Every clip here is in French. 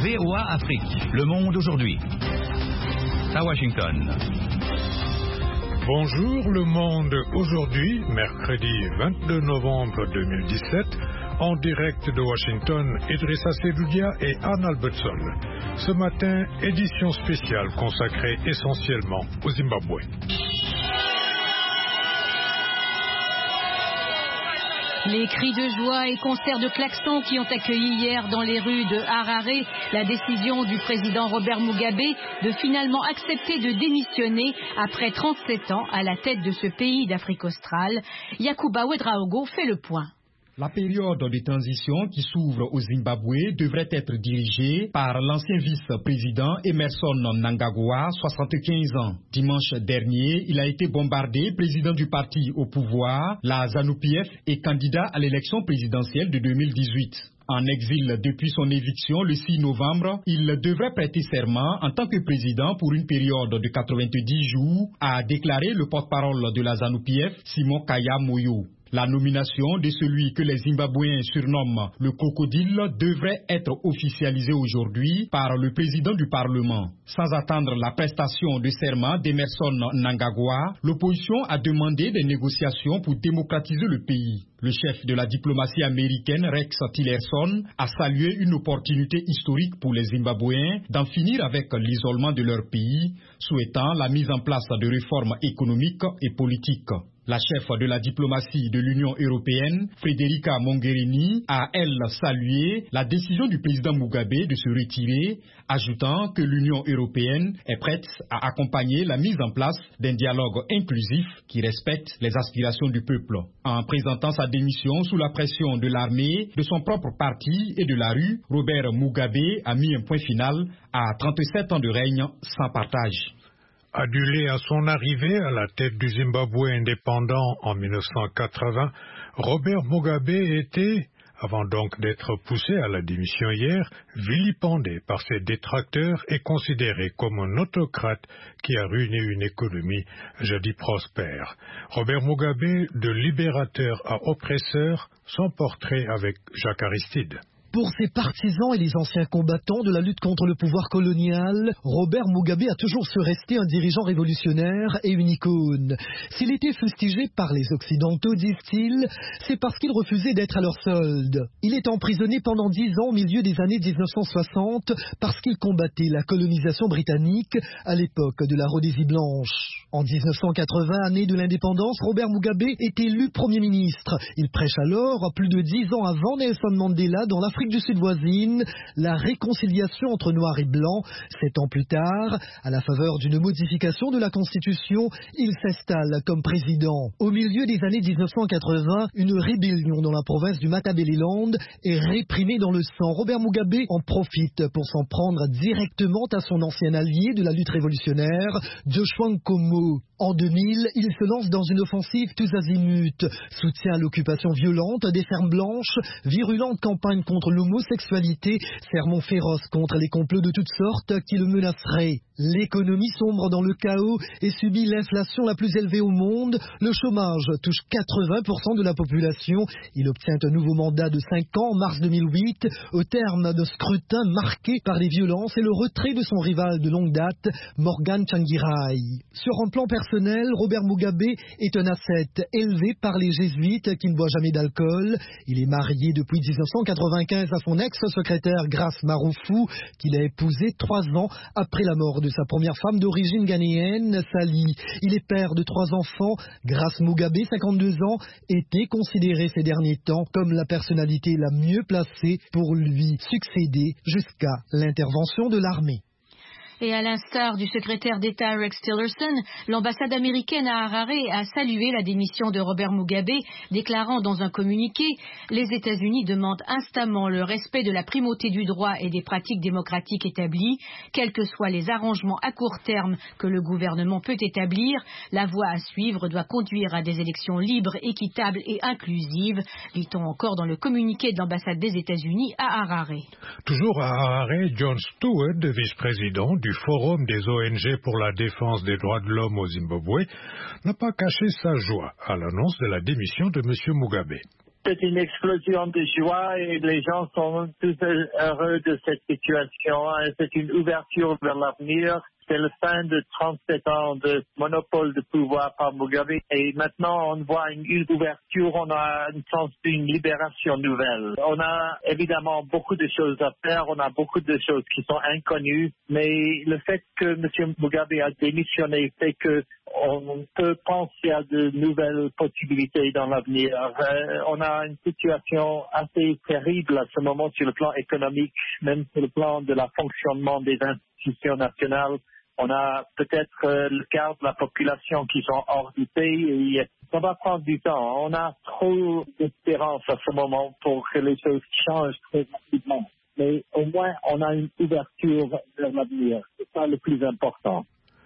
VOA Afrique, le monde aujourd'hui. À Washington. Bonjour le monde aujourd'hui, mercredi 22 novembre 2017, en direct de Washington, Idrissa Sedoudia et Anne Albertson. Ce matin, édition spéciale consacrée essentiellement au Zimbabwe. Les cris de joie et concerts de klaxons qui ont accueilli hier dans les rues de Harare la décision du président Robert Mugabe de finalement accepter de démissionner après 37 ans à la tête de ce pays d'Afrique australe. Yacouba Ouedraogo fait le point. La période de transition qui s'ouvre au Zimbabwe devrait être dirigée par l'ancien vice-président Emmerson Mnangagwa, 75 ans. Dimanche dernier, il a été bombardé, président du parti au pouvoir, la ZANU-PF, et candidat à l'élection présidentielle de 2018. En exil depuis son éviction le 6 novembre, il devrait prêter serment en tant que président pour une période de 90 jours, a déclaré le porte-parole de la ZANU-PF, Simon Kaya Moyo. La nomination de celui que les Zimbabwéens surnomment le crocodile devrait être officialisée aujourd'hui par le président du Parlement. Sans attendre la prestation de serment d'Emmerson Mnangagwa, l'opposition a demandé des négociations pour démocratiser le pays. Le chef de la diplomatie américaine, Rex Tillerson, a salué une opportunité historique pour les Zimbabwéens d'en finir avec l'isolement de leur pays, souhaitant la mise en place de réformes économiques et politiques. La chef de la diplomatie de l'Union européenne, Federica Mogherini, a, elle, salué la décision du président Mugabe de se retirer, ajoutant que l'Union européenne est prête à accompagner la mise en place d'un dialogue inclusif qui respecte les aspirations du peuple. En présentant sa démission sous la pression de l'armée, de son propre parti et de la rue, Robert Mugabe a mis un point final à 37 ans de règne sans partage. Adulé à son arrivée à la tête du Zimbabwe indépendant en 1980, Robert Mugabe était, avant donc d'être poussé à la démission hier, vilipendé par ses détracteurs et considéré comme un autocrate qui a ruiné une économie jadis prospère. Robert Mugabe, de libérateur à oppresseur, son portrait avec Jacques Aristide. Pour ses partisans et les anciens combattants de la lutte contre le pouvoir colonial, Robert Mugabe a toujours su rester un dirigeant révolutionnaire et une icône. S'il était fustigé par les Occidentaux, disent-ils, c'est parce qu'il refusait d'être à leur solde. Il est emprisonné pendant 10 ans au milieu des années 1960 parce qu'il combattait la colonisation britannique à l'époque de la Rhodésie blanche. En 1980, année de l'indépendance, Robert Mugabe est élu Premier ministre. Il prêche alors, plus de 10 ans avant Nelson Mandela, dans l'Afrique du Sud voisine, la réconciliation entre noirs et blancs. 7 ans plus tard, à la faveur d'une modification de la Constitution, il s'installe comme président. Au milieu des années 1980, une rébellion dans la province du Matabeleland est réprimée dans le sang. Robert Mugabe en profite pour s'en prendre directement à son ancien allié de la lutte révolutionnaire, Joshua Nkomo. En 2000, il se lance dans une offensive tous azimuts, soutient l'occupation violente des fermes blanches, virulente campagne contre l'homosexualité, sermons féroces contre les complots de toutes sortes qui le menaceraient. L'économie sombre dans le chaos et subit l'inflation la plus élevée au monde. Le chômage touche 80% de la population. Il obtient un nouveau mandat de 5 ans en mars 2008, au terme d'un scrutin marqué par les violences et le retrait de son rival de longue date, Morgan Tsvangirai. Sur un plan personnel, Robert Mugabe est un ascète élevé par les jésuites qui ne boit jamais d'alcool. Il est marié depuis 1995 à son ex-secrétaire Grace Marufu, qu'il a épousé 3 ans après la mort de sa première femme d'origine ghanéenne, Sally. Il est père de 3 enfants. Grace Mugabe, 52 ans, était considéré ces derniers temps comme la personnalité la mieux placée pour lui succéder jusqu'à l'intervention de l'armée. Et à l'instar du secrétaire d'État Rex Tillerson, l'ambassade américaine à Harare a salué la démission de Robert Mugabe, déclarant dans un communiqué « Les États-Unis demandent instamment le respect de la primauté du droit et des pratiques démocratiques établies, quels que soient les arrangements à court terme que le gouvernement peut établir. La voie à suivre doit conduire à des élections libres, équitables et inclusives », dit-on encore dans le communiqué de l'ambassade des États-Unis à Harare. Toujours à Harare, Jon Stewart, vice-président du Forum des ONG pour la défense des droits de l'homme au Zimbabwe, n'a pas caché sa joie à l'annonce de la démission de M. Mugabe. c'est une explosion de joie et les gens sont tous heureux de cette situation. C'est une ouverture vers l'avenir. C'est la fin de 37 ans de monopole de pouvoir par Mugabe. Et maintenant, on voit une ouverture, on a un sens d'une libération nouvelle. On a évidemment beaucoup de choses à faire, on a beaucoup de choses qui sont inconnues, mais le fait que M. Mugabe a démissionné fait que on peut penser à de nouvelles possibilités dans l'avenir. On a une situation assez terrible à ce moment sur le plan économique, même sur le plan de la fonctionnement des institutions nationales. On a peut-être le quart de la population qui sont hors du pays et ça va prendre du temps. On a trop d'espérance à ce moment pour que les choses changent très rapidement. Mais au moins, on a une ouverture vers l'avenir. C'est ça le plus important.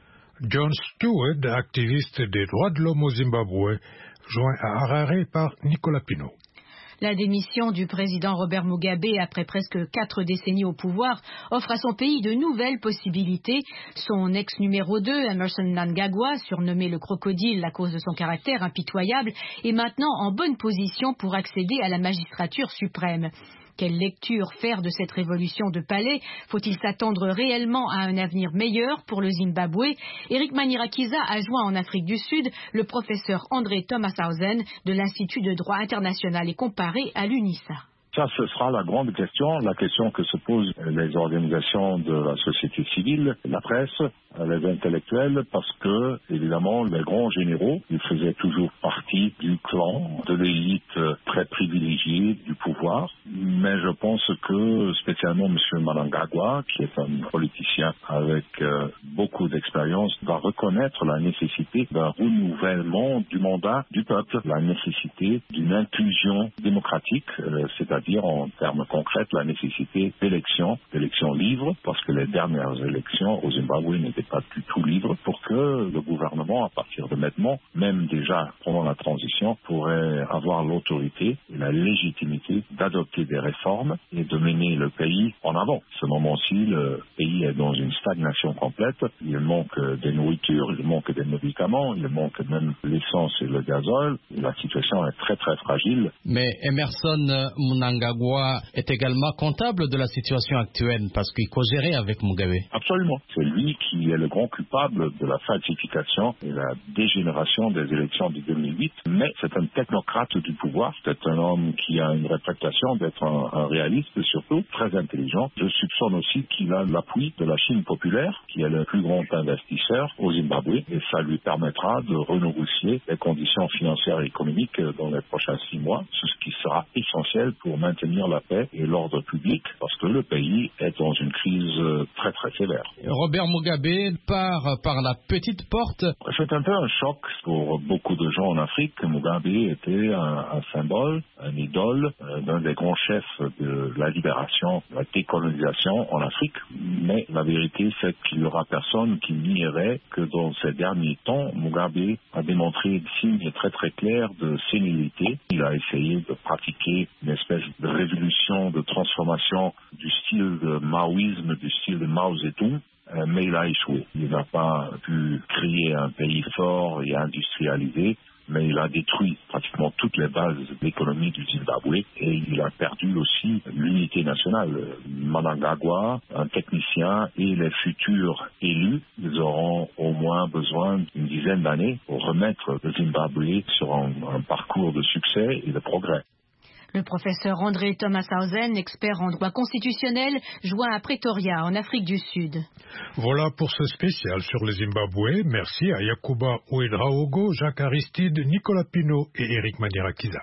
Jon Stewart, activiste des droits de l'homme au Zimbabwe, joint à Harare par Nicolas Pinault. La démission du président Robert Mugabe après presque 4 décennies au pouvoir offre à son pays de nouvelles possibilités. Son ex numéro 2, Emmerson Mnangagwa, surnommé le crocodile à cause de son caractère impitoyable, est maintenant en bonne position pour accéder à la magistrature suprême. Quelle lecture faire de cette révolution de palais? Faut-il s'attendre réellement à un avenir meilleur pour le Zimbabwe? Eric Manirakiza a joint en Afrique du Sud le professeur André Thomasshausen de l'Institut de droit international et comparé à l'UNISA. Ça, ce sera la grande question, la question que se posent les organisations de la société civile, la presse, les intellectuels, parce que, évidemment, les grands généraux, ils faisaient toujours partie du clan, de l'élite très privilégiée du pouvoir. Mais je pense que, spécialement M. Mnangagwa, qui est un politicien avec beaucoup d'expérience, va reconnaître la nécessité d'un renouvellement du mandat du peuple, la nécessité d'une inclusion démocratique, c'est-à-dire en termes concrets la nécessité d'élections libres, parce que les dernières élections au Zimbabwe n'étaient pas du tout libres, pour que le gouvernement, à partir de maintenant, même déjà pendant la transition, pourrait avoir l'autorité et la légitimité d'adopter des réformes et de mener le pays en avant. À ce moment-ci, le pays est dans une stagnation complète. Il manque des nourritures, il manque des médicaments, il manque même l'essence et le gazole. Et la situation est très très fragile. Mais Emmerson Mnangagwa est également comptable de la situation actuelle parce qu'il co-gérait avec Mugabe. Absolument. C'est lui qui est le grand coupable de la falsification et la dégénération des élections de 2008. Mais c'est un technocrate du pouvoir. C'est un homme qui a une réputation d'être un réaliste, surtout très intelligent. Je soupçonne aussi qu'il a l'appui de la Chine populaire, qui est le plus grand investisseur au Zimbabwe. Et ça lui permettra de renégocier les conditions financières et économiques dans les prochains 6 mois, ce qui sera essentiel pour maintenir la paix et l'ordre public, parce que le pays est dans une crise très très sévère. Robert Mugabe part par la petite porte. C'est un peu un choc pour beaucoup de gens en Afrique. Mugabe était un symbole, un idole d'un des grands chefs de la libération, de la décolonisation en Afrique. Mais la vérité, c'est qu'il n'y aura personne qui nierait que dans ces derniers temps, Mugabe a démontré des signes très très clairs de sénilité. Il a essayé de pratiquer une espèce de révolution, de transformation du style de maoïsme, du style de Mao Zedong, mais il a échoué. Il n'a pas pu créer un pays fort et industrialisé, mais il a détruit pratiquement toutes les bases de l'économie du Zimbabwe et il a perdu aussi l'unité nationale. Mnangagwa, un technicien et les futurs élus, ils auront au moins besoin d'une dizaine d'années pour remettre le Zimbabwe sur un parcours de succès et de progrès. Le professeur André Thomasshausen, expert en droit constitutionnel, joint à Pretoria, en Afrique du Sud. Voilà pour ce spécial sur le Zimbabwe. Merci à Yakuba Ouedraogo, Jacques Aristide, Nicolas Pinault et Eric Manirakiza.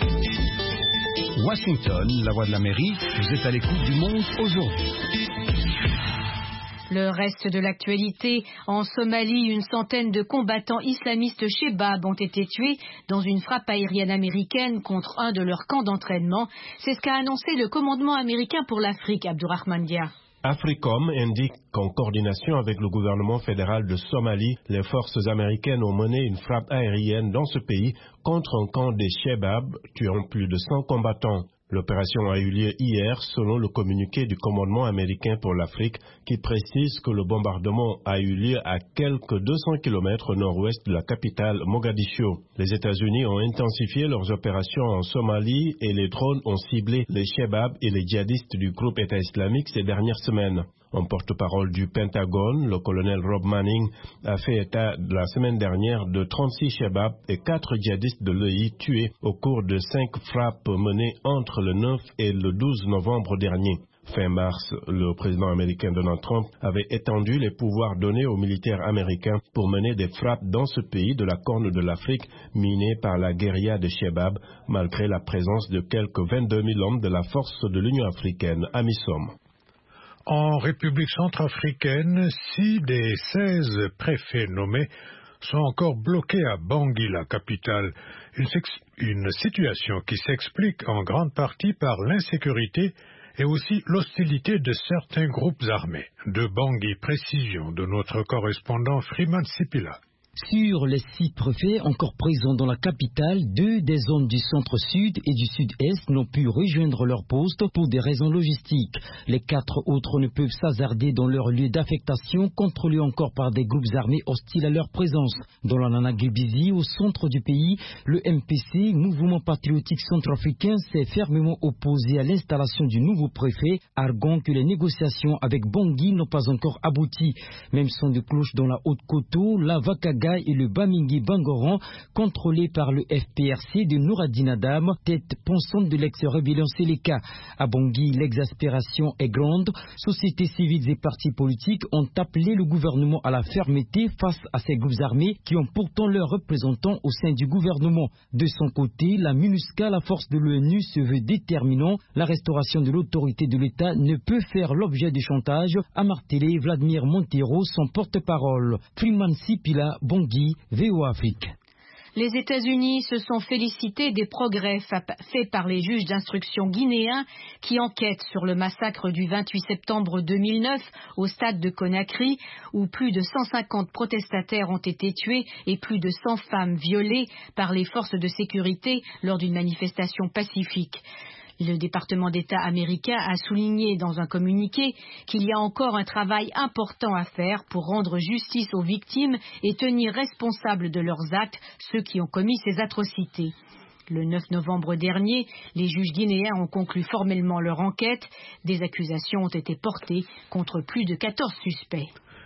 Washington, la voix de l'Amérique, vous êtes à l'écoute du Monde aujourd'hui. Le reste de l'actualité, en Somalie, une centaine de combattants islamistes Chebab ont été tués dans une frappe aérienne américaine contre un de leurs camps d'entraînement. C'est ce qu'a annoncé le commandement américain pour l'Afrique, Abdourahmane Dia. AFRICOM indique qu'en coordination avec le gouvernement fédéral de Somalie, les forces américaines ont mené une frappe aérienne dans ce pays contre un camp des Chebab, tuant plus de 100 combattants. L'opération a eu lieu hier selon le communiqué du commandement américain pour l'Afrique qui précise que le bombardement a eu lieu à quelques 200 km au nord-ouest de la capitale Mogadiscio. Les États-Unis ont intensifié leurs opérations en Somalie et les drones ont ciblé les Shebab et les djihadistes du groupe État islamique ces dernières semaines. En porte-parole du Pentagone, le colonel Rob Manning a fait état la semaine dernière de 36 Shebab et 4 djihadistes de l'EI tués au cours de 5 frappes menées entre le 9 et le 12 novembre dernier. Fin mars, le président américain Donald Trump avait étendu les pouvoirs donnés aux militaires américains pour mener des frappes dans ce pays de la Corne de l'Afrique miné par la guérilla de Shebab, malgré la présence de quelques 22 000 hommes de la force de l'Union africaine, AMISOM. En République centrafricaine, 6 des 16 préfets nommés sont encore bloqués à Bangui, la capitale. Une situation qui s'explique en grande partie par l'insécurité et aussi l'hostilité de certains groupes armés. De Bangui, précision de notre correspondant Freeman Sipila. Sur les 6 préfets encore présents dans la capitale, 2 des zones du centre-sud et du sud-est n'ont pu rejoindre leur poste pour des raisons logistiques. Les 4 autres ne peuvent s'hasarder dans leur lieu d'affectation, contrôlés encore par des groupes armés hostiles à leur présence. Dans la Nana Guébizi, au centre du pays, le MPC, Mouvement patriotique centrafricain, s'est fermement opposé à l'installation du nouveau préfet, arguant que les négociations avec Bangui n'ont pas encore abouti. Même son de cloche dans la Haute-Koto, la Vakaga et le Bamingi Bangoran, contrôlés par le FPRC de Nouradine Adam, tête pensante de l'ex-rébellion Séléka. À Bangui, l'exaspération est grande. Sociétés civiles et partis politiques ont appelé le gouvernement à la fermeté face à ces groupes armés qui ont pourtant leurs représentants au sein du gouvernement. De son côté, la MINUSCA, la force de l'ONU, se veut déterminant. La restauration de l'autorité de l'État ne peut faire l'objet de chantage, a martelé Vladimir Montero, son porte-parole. Freeman Sipila, Bangui, VOA Afrique. Les États-Unis se sont félicités des progrès faits par les juges d'instruction guinéens qui enquêtent sur le massacre du 28 septembre 2009 au stade de Conakry, où plus de 150 protestataires ont été tués et plus de 100 femmes violées par les forces de sécurité lors d'une manifestation pacifique. Le département d'État américain a souligné dans un communiqué qu'il y a encore un travail important à faire pour rendre justice aux victimes et tenir responsables de leurs actes ceux qui ont commis ces atrocités. Le 9 novembre dernier, les juges guinéens ont conclu formellement leur enquête. Des accusations ont été portées contre plus de 14 suspects.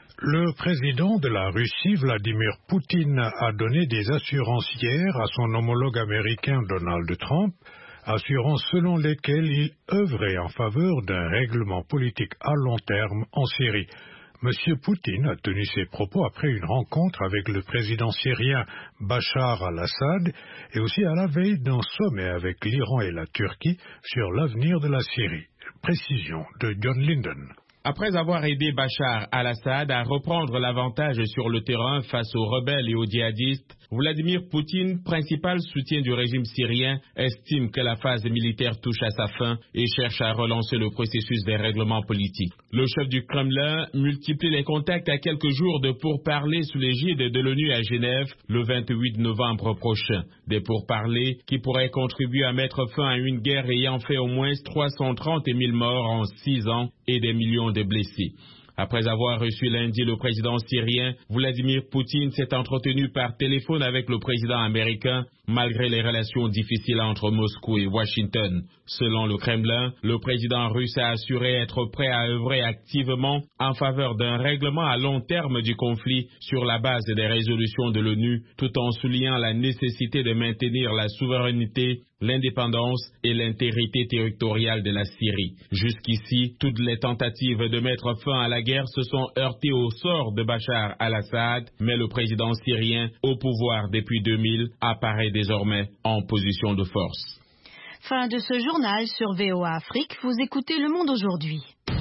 Le président de la Russie, Vladimir Poutine, a donné des assurances hier à son homologue américain Donald Trump, assurances selon lesquelles il œuvrait en faveur d'un règlement politique à long terme en Syrie. M. Poutine a tenu ses propos après une rencontre avec le président syrien Bachar al-Assad et aussi à la veille d'un sommet avec l'Iran et la Turquie sur l'avenir de la Syrie. Précision de John Linden. Après avoir aidé Bachar al-Assad à reprendre l'avantage sur le terrain face aux rebelles et aux djihadistes, Vladimir Poutine, principal soutien du régime syrien, estime que la phase militaire touche à sa fin et cherche à relancer le processus des règlements politiques. Le chef du Kremlin multiplie les contacts à quelques jours de pourparlers sous l'égide de l'ONU à Genève le 28 novembre prochain. Des pourparlers qui pourraient contribuer à mettre fin à une guerre ayant fait au moins 330 000 morts en 6 ans et des millions de blessés. Après avoir reçu lundi le président syrien, Vladimir Poutine s'est entretenu par téléphone avec le président américain, malgré les relations difficiles entre Moscou et Washington. Selon le Kremlin, le président russe a assuré être prêt à œuvrer activement en faveur d'un règlement à long terme du conflit sur la base des résolutions de l'ONU, tout en soulignant la nécessité de maintenir la souveraineté, l'indépendance et l'intégrité territoriale de la Syrie. Jusqu'ici, toutes les tentatives de mettre fin à la guerre se sont heurtées au sort de Bachar al-Assad, mais le président syrien, au pouvoir depuis 2000, apparaît désormais en position de force. Fin de ce journal sur VOA Afrique. Vous écoutez Le Monde aujourd'hui.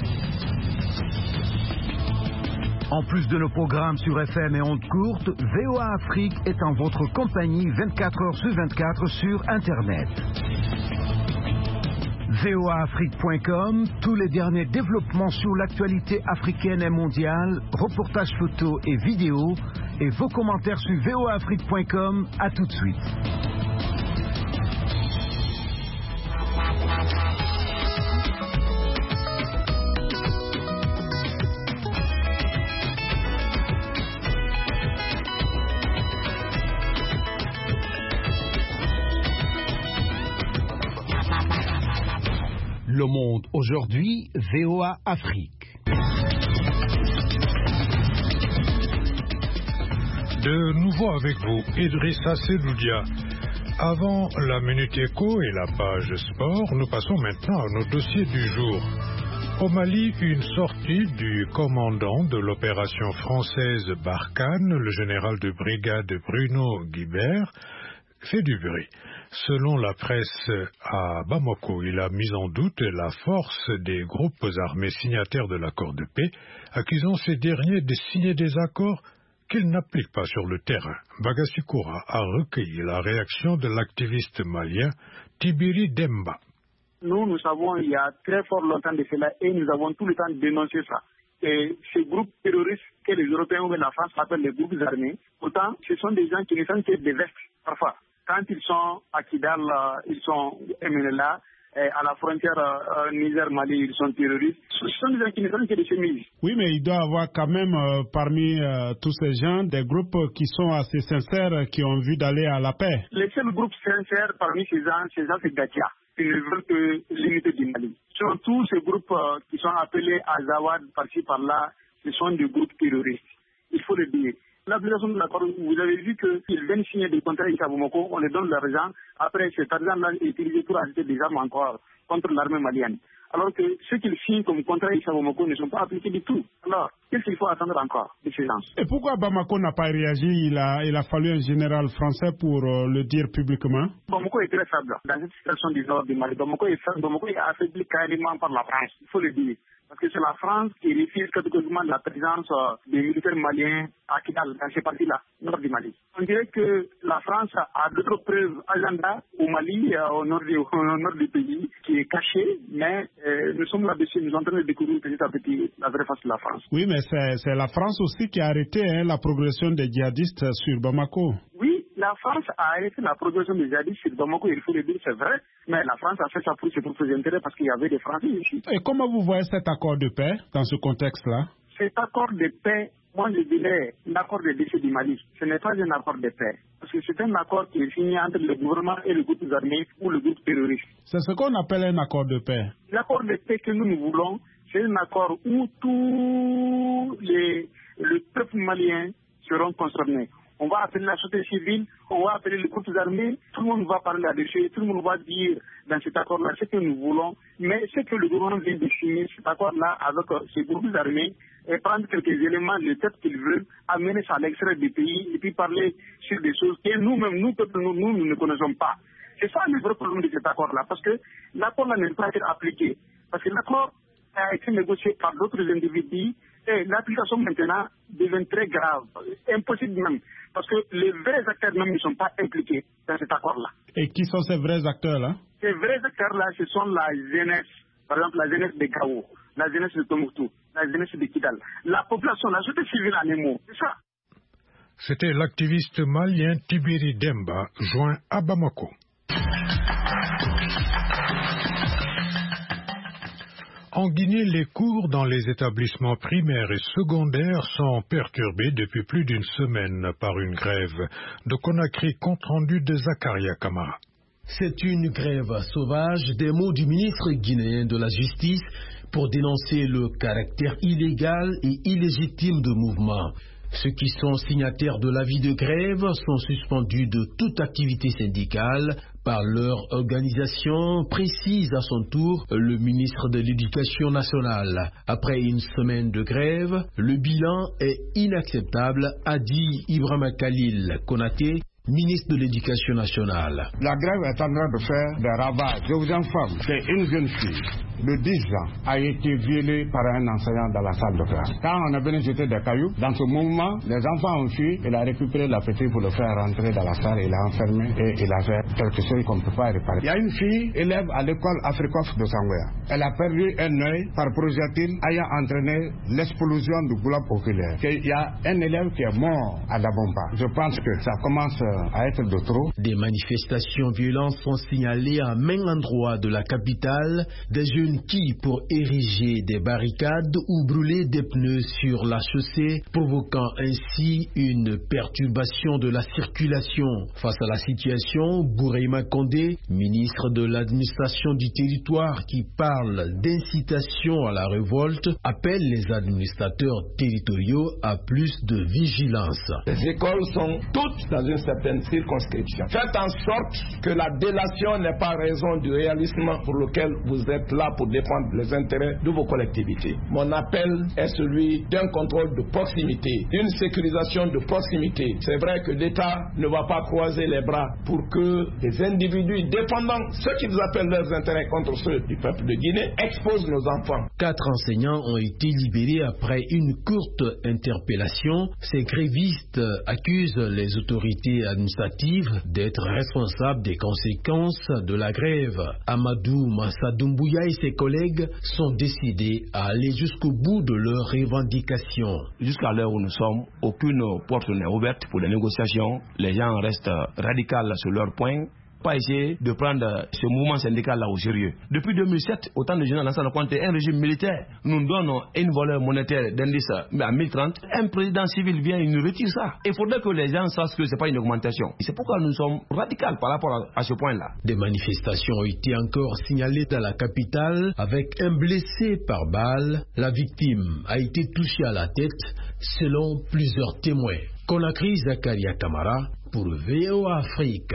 En plus de nos programmes sur FM et ondes courtes, VOA Afrique est en votre compagnie 24 heures sur 24 sur Internet. VOAAfrique.com, tous les derniers développements sur l'actualité africaine et mondiale, reportages photos et vidéos, et vos commentaires sur VOAAfrique.com. À tout de suite. Le Monde aujourd'hui, VOA Afrique. De nouveau avec vous, Idrissa Seloudia. Avant la Minute Éco et la page sport, nous passons maintenant à nos dossiers du jour. Au Mali, une sortie du commandant de l'opération française Barkhane, le général de brigade Bruno Guibert, fait du bruit. Selon la presse à Bamako, il a mis en doute la force des groupes armés signataires de l'accord de paix, accusant ces derniers de signer des accords qu'ils n'appliquent pas sur le terrain. Bagassi-Koura a recueilli la réaction de l'activiste malien Tibiri Demba. Nous savons il y a très fort longtemps de cela et nous avons tout le temps dénoncé ça. Et ces groupes terroristes que les Européens ou la France appellent les groupes armés, pourtant ce sont des gens qui ne sont que des vestes parfois. Quand ils sont à Kidal, ils sont MNLA. À la frontière Niger-Mali, ils sont terroristes. Ce sont des gens qui ne sont que des chemises. Oui, mais il doit y avoir quand même parmi tous ces gens des groupes qui sont assez sincères, qui ont envie d'aller à la paix. Les seuls groupes sincères parmi ces gens c'est Gatia. Ils ne veulent que l'unité du Mali. Surtout ces groupes qui sont appelés Azawad par-ci par-là, ce sont des groupes terroristes. Il faut le dire. L'application de l'accord, vous avez vu qu'ils viennent signer des contrats avec Abomoko, on les donne l'argent, après cet argent-là est utilisé pour acheter des armes encore contre l'armée malienne. Alors que ceux qu'ils signent comme contrat avec Abomoko ne sont pas appliqués du tout. Alors, qu'est-ce qu'il faut attendre encore de ces gens? Et pourquoi Bamako n'a pas réagi? Il a fallu un général français pour le dire publiquement. Bamako est très faible dans cette situation du nord du Mali. Bamako est faible, Bamako est affaibli carrément par la France, il faut le dire. Parce que c'est la France qui refuse catégoriquement la présence des militaires maliens à Kidal, dans ces parties-là, nord du Mali. On dirait que la France a d'autres preuves agenda au Mali, au nord du pays, qui est cachée, mais nous sommes là-dessus, nous sommes en train de découvrir petit à petit la vraie face de la France. Oui, mais c'est la France aussi qui a arrêté la progression des djihadistes sur Bamako. Oui, la France a arrêté la progression des djihadistes sur Bamako, il faut le dire, c'est vrai, mais la France a fait ça pour ses propres intérêts parce qu'il y avait des Français ici. Et comment vous voyez cet accord de paix dans ce contexte-là? Cet accord de paix, moi je dirais l'accord de décès du Mali. Ce n'est pas un accord de paix. Parce que c'est un accord qui est signé entre le gouvernement et le groupe armé ou le groupe terroriste. C'est ce qu'on appelle un accord de paix. L'accord de paix que nous voulons, c'est un accord où tous le peuple malien seront concernés. On va appeler la société civile, on va appeler les groupes armés, tout le monde va parler là-dessus, tout le monde va dire dans cet accord-là ce que nous voulons, mais ce que le gouvernement vient de signer, cet accord-là avec ces groupes armés, et prendre quelques éléments de tête qu'ils veulent, amener ça à l'extérieur du pays, et puis parler sur des choses que nous-mêmes, nous ne connaissons pas. C'est ça le vrai problème de cet accord-là, parce que l'accord-là n'est pas été appliqué. Parce que l'accord a été négocié par d'autres individus, et l'application maintenant devient très grave, impossible même, parce que les vrais acteurs même ne sont pas impliqués dans cet accord-là. Et qui sont ces vrais acteurs-là? Ces vrais acteurs-là, ce sont la jeunesse, par exemple la jeunesse de Gao, la jeunesse de Tombouctou, la jeunesse de Kidal, la population, la société civile en émo, c'est ça. C'était l'activiste malien Tibiri Demba, joint à Bamako. En Guinée, les cours dans les établissements primaires et secondaires sont perturbés depuis plus d'une semaine par une grève. De Conakry, compte rendu de Zakaria Kamara. C'est une grève sauvage des mots du ministre guinéen de la Justice pour dénoncer le caractère illégal et illégitime de mouvement. Ceux qui sont signataires de l'avis de grève sont suspendus de toute activité syndicale par leur organisation, précise à son tour le ministre de l'Éducation nationale. Après une semaine de grève, le bilan est inacceptable, a dit Ibrahima Khalil Konaté, ministre de l'Éducation nationale. La grève est en train de faire des ravages. Je vous informe, c'est une jeune fille de 10 ans a été violée par un enseignant dans la salle de classe. Quand on a venu jeter des cailloux, dans ce mouvement, les enfants ont fui. Il a récupéré la petite pour le faire rentrer dans la salle. Il l'a enfermé et il a fait quelque chose qu'on ne peut pas réparer. Il y a une fille, élève à l'école Afrikof de Sangoya. Elle a perdu un œil par projectile ayant entraîné l'explosion du globe oculaire. Il y a un élève qui est mort à Dabomba. Je pense que ça commence à être de trop. Des manifestations violentes sont signalées à maints endroits de la capitale. Des jeunes qui, pour ériger des barricades ou brûler des pneus sur la chaussée, provoquant ainsi une perturbation de la circulation. Face à la situation, Bourema Condé, ministre de l'administration du territoire qui parle d'incitation à la révolte, appelle les administrateurs territoriaux à plus de vigilance. Les écoles sont toutes dans une certaine circonscription. Faites en sorte que la délation n'est pas raison du réalisme pour lequel vous êtes là pour défendre les intérêts de vos collectivités. Mon appel est celui d'un contrôle de proximité, d'une sécurisation de proximité. C'est vrai que l'État ne va pas croiser les bras pour que les individus défendant ce qu'ils appellent leurs intérêts contre ceux du peuple de Guinée exposent nos enfants. 4 enseignants ont été libérés après une courte interpellation. Ces grévistes accusent les autorités administratives d'être responsables des conséquences de la grève. Amadou Massadoumbuya et ses collègues sont décidés à aller jusqu'au bout de leurs revendications. Jusqu'à l'heure où nous sommes, aucune porte n'est ouverte pour les négociations. Les gens restent radicaux sur leur point. Pas essayer de prendre ce mouvement syndical-là au sérieux. Depuis 2007, au temps de général Lansana Conté, un régime militaire nous donne une valeur monétaire d'indice à 1030. Un président civil vient et nous retire ça. Il faudrait que les gens sachent que ce n'est pas une augmentation. C'est pourquoi nous sommes radicaux par rapport à ce point-là. Des manifestations ont été encore signalées dans la capitale avec un blessé par balle. La victime a été touchée à la tête selon plusieurs témoins. Conakry, Zakaria Kamara pour VOA Afrique.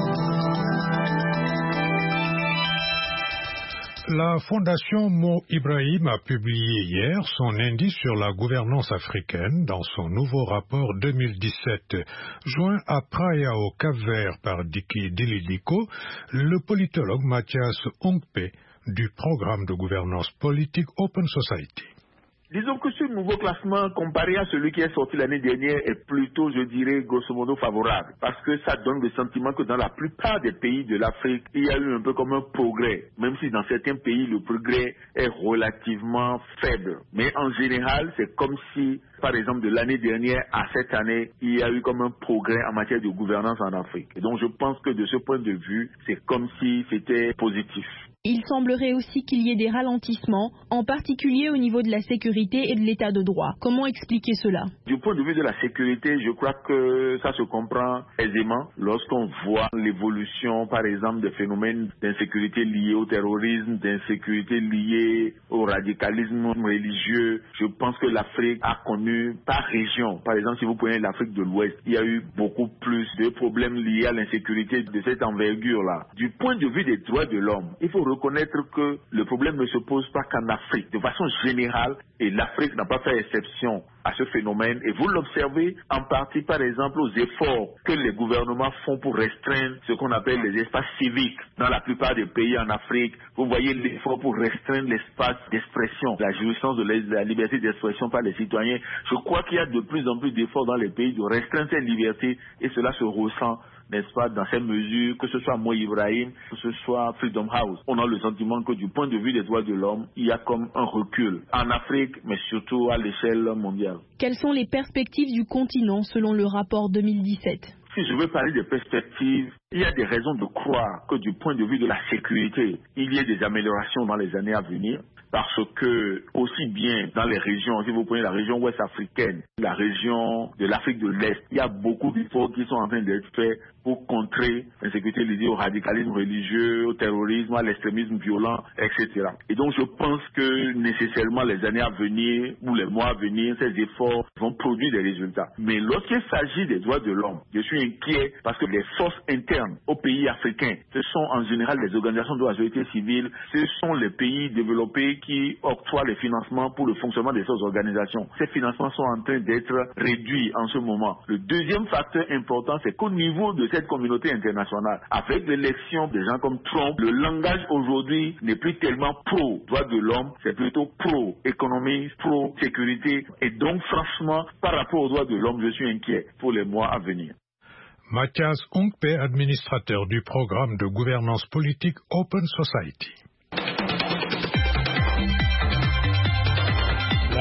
La Fondation Mo Ibrahim a publié hier son indice sur la gouvernance africaine dans son nouveau rapport 2017. Joint à Praia au Cap-Vert par Diki Dilidiko, le politologue Mathias Ongpe du programme de gouvernance politique Open Society. Disons que ce nouveau classement, comparé à celui qui est sorti l'année dernière, est plutôt, je dirais, grosso modo favorable. Parce que ça donne le sentiment que dans la plupart des pays de l'Afrique, il y a eu un peu comme un progrès. Même si dans certains pays, le progrès est relativement faible. Mais en général, c'est comme si, par exemple, de l'année dernière à cette année, il y a eu comme un progrès en matière de gouvernance en Afrique. Et donc, je pense que de ce point de vue, c'est comme si c'était positif. Il semblerait aussi qu'il y ait des ralentissements, en particulier au niveau de la sécurité et de l'état de droit. Comment expliquer cela? Du point de vue de la sécurité, je crois que ça se comprend aisément lorsqu'on voit l'évolution, par exemple, des phénomènes d'insécurité liés au terrorisme, d'insécurité liés au radicalisme religieux. Je pense que l'Afrique a connu par région, par exemple, si vous prenez l'Afrique de l'Ouest, il y a eu beaucoup plus de problèmes liés à l'insécurité de cette envergure-là. Du point de vue des droits de l'homme, il faut reconnaître que le problème ne se pose pas qu'en Afrique. De façon générale, et l'Afrique n'a pas fait exception à ce phénomène. Et vous l'observez en partie, par exemple, aux efforts que les gouvernements font pour restreindre ce qu'on appelle les espaces civiques. Dans la plupart des pays en Afrique, vous voyez l'effort pour restreindre l'espace d'expression, la jouissance de la liberté d'expression par les citoyens. Je crois qu'il y a de plus en plus d'efforts dans les pays de restreindre cette liberté et cela se ressent, n'est-ce pas, dans ces mesures, que ce soit Mo Ibrahim, que ce soit Freedom House. On a le sentiment que du point de vue des droits de l'homme, il y a comme un recul en Afrique, mais surtout à l'échelle mondiale. Quelles sont les perspectives du continent selon le rapport 2017 ? Si je veux parler des perspectives, il y a des raisons de croire que du point de vue de la sécurité, il y ait des améliorations dans les années à venir. Parce que, aussi bien dans les régions, si vous prenez la région ouest africaine, la région de l'Afrique de l'Est, il y a beaucoup d'efforts qui sont en train d'être faits pour contrer l'insécurité liée au radicalisme religieux, au terrorisme, à l'extrémisme violent, etc. Et donc je pense que nécessairement les années à venir ou les mois à venir, ces efforts vont produire des résultats. Mais lorsqu'il s'agit des droits de l'homme, je suis inquiet parce que les forces internes aux pays africains, ce sont en général les organisations de la société civile, ce sont les pays développés qui octroient les financements pour le fonctionnement de ces organisations. Ces financements sont en train d'être réduits en ce moment. Le deuxième facteur important, c'est qu'au niveau de cette communauté internationale, avec l'élection des gens comme Trump, le langage aujourd'hui n'est plus tellement pro-droits de l'homme, c'est plutôt pro-économie, pro-sécurité. Et donc, franchement, par rapport aux droits de l'homme, je suis inquiet pour les mois à venir. Mathias Ongpe, administrateur du programme de gouvernance politique Open Society. La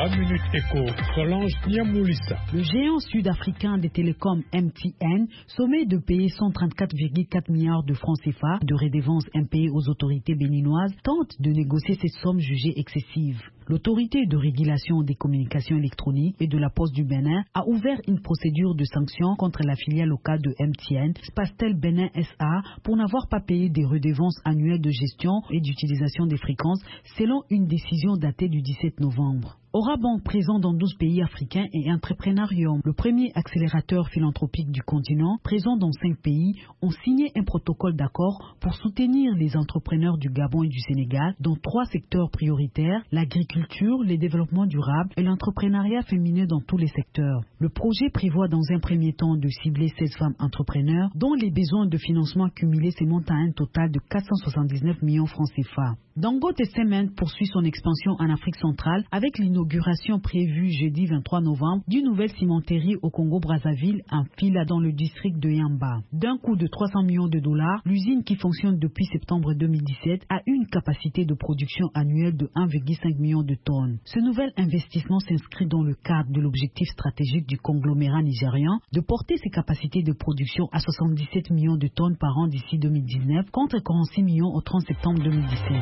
La Minute Éco, Solange Niamoulissa. Le géant sud-africain des télécoms MTN, sommé de payer 134,4 milliards de francs CFA de redevance impayées aux autorités béninoises, tente de négocier ces sommes jugées excessives. L'autorité de régulation des communications électroniques et de la Poste du Bénin a ouvert une procédure de sanction contre la filiale locale de MTN, Spastel Bénin SA, pour n'avoir pas payé des redevances annuelles de gestion et d'utilisation des fréquences, selon une décision datée du 17 novembre. Orabank, présent dans 12 pays africains, et Entrepreneurium, le premier accélérateur philanthropique du continent, présent dans 5 pays, ont signé un protocole d'accord pour soutenir les entrepreneurs du Gabon et du Sénégal dans 3 secteurs prioritaires, l'agriculture, le développement durable et l'entrepreneuriat féminin dans tous les secteurs. Le projet prévoit dans un premier temps de cibler 16 femmes entrepreneurs dont les besoins de financement cumulés s'émontent à un total de 479 millions francs CFA. Dangote Cement poursuit son expansion en Afrique centrale avec l'inauguration prévue jeudi 23 novembre d'une nouvelle cimenterie au Congo-Brazzaville en Fila dans le district de Yamba. D'un coût de 300 millions de dollars, l'usine qui fonctionne depuis septembre 2017 a une capacité de production annuelle de 1,5 million de tonnes. Ce nouvel investissement s'inscrit dans le cadre de l'objectif stratégique du conglomérat nigérian de porter ses capacités de production à 77 millions de tonnes par an d'ici 2019 contre 46 millions au 30 septembre 2017.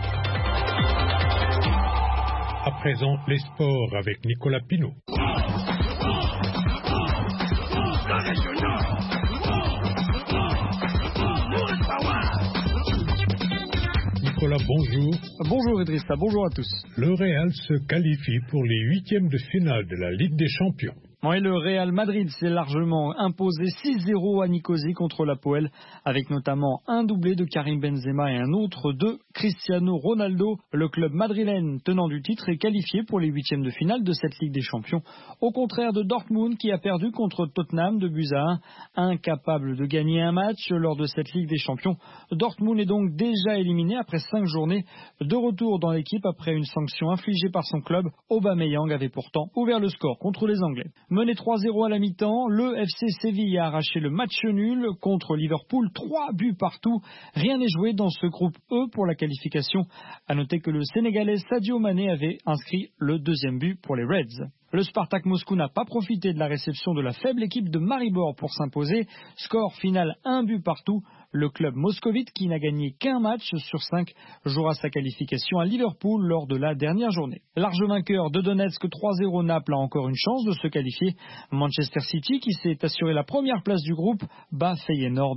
À présent, les sports avec Nicolas Pinault. Nicolas, bonjour. Bonjour Idrissa, bonjour à tous. Le Real se qualifie pour les 8e de finale de la Ligue des Champions. Oui, le Real Madrid s'est largement imposé 6-0 à Nicosie contre l'Apoel, avec notamment un doublé de Karim Benzema et un autre de Cristiano Ronaldo. Le club madrilène tenant du titre est qualifié pour les 8e de finale de cette Ligue des Champions, au contraire de Dortmund qui a perdu contre Tottenham de buts à 1. Incapable de gagner un match lors de cette Ligue des Champions, Dortmund est donc déjà éliminé après 5 journées. De retour dans l'équipe après une sanction infligée par son club, Aubameyang avait pourtant ouvert le score contre les Anglais. Mené 3-0 à la mi-temps, le FC Séville a arraché le match nul contre Liverpool, 3 buts partout. Rien n'est joué dans ce groupe E pour la qualification. À noter que le Sénégalais Sadio Mané avait inscrit le 2e but pour les Reds. Le Spartak Moscou n'a pas profité de la réception de la faible équipe de Maribor pour s'imposer. Score final 1 but partout. Le club moscovite, qui n'a gagné qu'un match sur 5, jouera sa qualification à Liverpool lors de la dernière journée. Large vainqueur de Donetsk 3-0, Naples a encore une chance de se qualifier. Manchester City, qui s'est assuré la première place du groupe, bat Feyenoord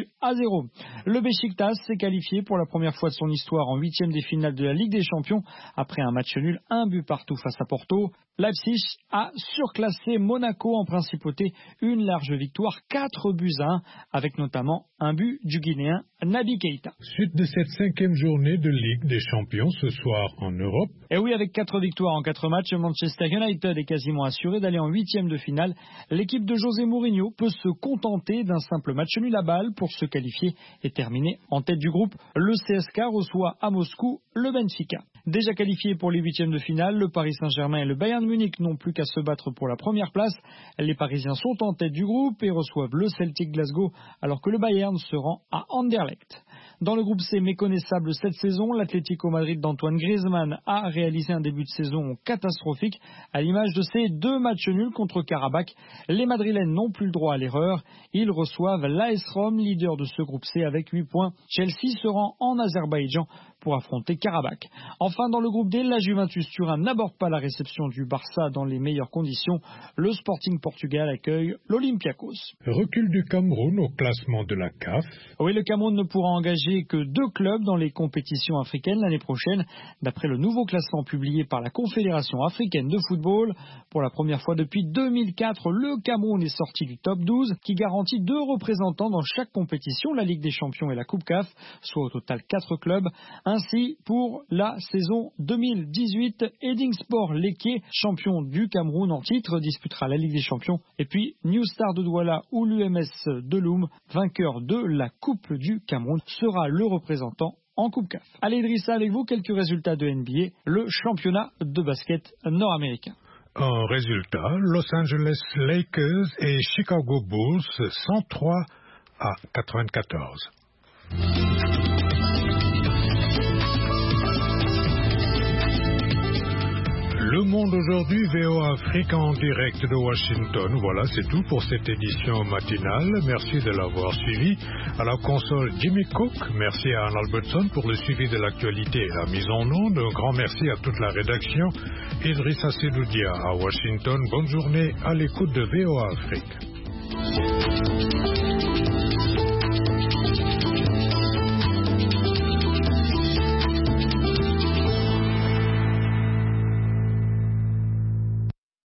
1-0. Le Beşiktaş s'est qualifié pour la première fois de son histoire en 8e des finales de la Ligue des Champions après un match nul 1 but partout face à Porto. Leipzig a surclassé Monaco en principauté, une large victoire 4 buts à 1 avec notamment un but du Guinéen Naby Keita. Suite de cette 5e journée de Ligue des Champions ce soir en Europe. Et oui, avec 4 victoires en 4 matchs, Manchester United est quasiment assuré d'aller en 8e de finale. L'équipe de José Mourinho peut se contenter d'un simple match nul à balle pour se qualifier et terminer en tête du groupe. Le CSKA reçoit à Moscou le Benfica. Déjà qualifiés pour les 8e de finale, le Paris Saint-Germain et le Bayern Munich n'ont plus qu'à se battre pour la première place. Les Parisiens sont en tête du groupe et reçoivent le Celtic Glasgow, alors que le Bayern se rend à Anderlecht. Dans le groupe C, méconnaissable cette saison, l'Atlético Madrid d'Antoine Griezmann a réalisé un début de saison catastrophique, à l'image de ses 2 matchs nuls contre Karabakh. Les Madrilènes n'ont plus le droit à l'erreur. Ils reçoivent l'AS Rome, leader de ce groupe C avec 8 points. Chelsea se rend en Azerbaïdjan pour affronter Karabakh. Enfin, dans le groupe D, la Juventus Turin n'aborde pas la réception du Barça dans les meilleures conditions. Le Sporting Portugal accueille l'Olympiakos. Recul du Cameroun au classement de la CAF. Oui, le Cameroun ne pourra engager que 2 clubs dans les compétitions africaines l'année prochaine, d'après le nouveau classement publié par la Confédération africaine de football. Pour la première fois depuis 2004, le Cameroun est sorti du top 12, qui garantit 2 représentants dans chaque compétition, la Ligue des Champions et la Coupe CAF, soit au total 4 clubs. Ainsi, pour la saison 2018, Edingsport Leke, champion du Cameroun en titre, disputera la Ligue des Champions. Et puis, New Star de Douala ou l'UMS de Loum, vainqueur de la Coupe du Cameroun, sera le représentant en Coupe CAF. Allez Idrissa, avec vous quelques résultats de NBA, le championnat de basket nord-américain. En résultat, Los Angeles Lakers et Chicago Bulls 103-94. Le Monde aujourd'hui, VOA Afrique en direct de Washington. Voilà, c'est tout pour cette édition matinale. Merci de l'avoir suivi. À la console, Jimmy Cook. Merci à Anne Albertson pour le suivi de l'actualité et la mise en onde. Un grand merci à toute la rédaction. Idrissa Sedoudia à Washington. Bonne journée à l'écoute de VOA Afrique.